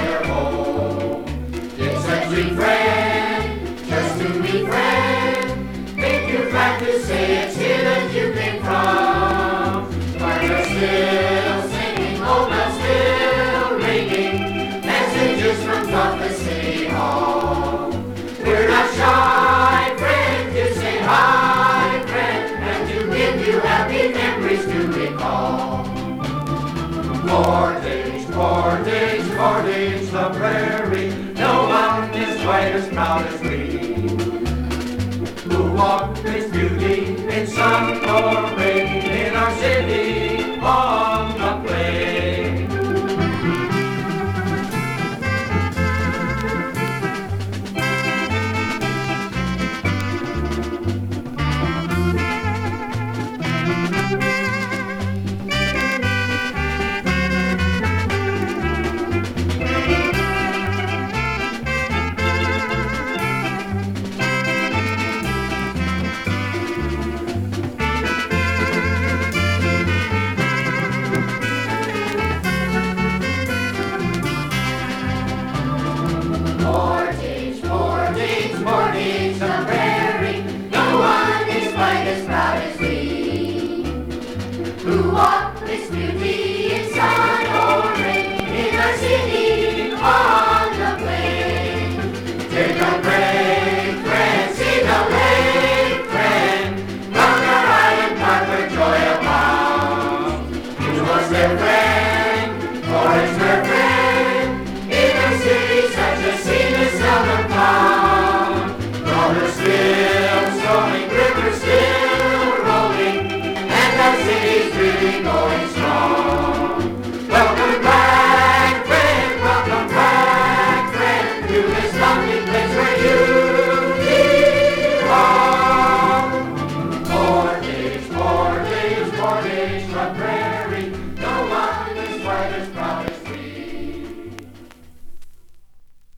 their home. It's a sweet friend, just to be friend. Make you glad to say it's here that you came from. But you're still singing, home bells still ringing, messages from the city hall. We're not shy, friend, to say hi, friend, and to give you happy memories to recall. Portage, the prairie, no one is quite as proud as we, who walk this beauty in sun or rain, in our city on the plain. Portage, the prairie, no one is quite as proud as we, who walk this beautiful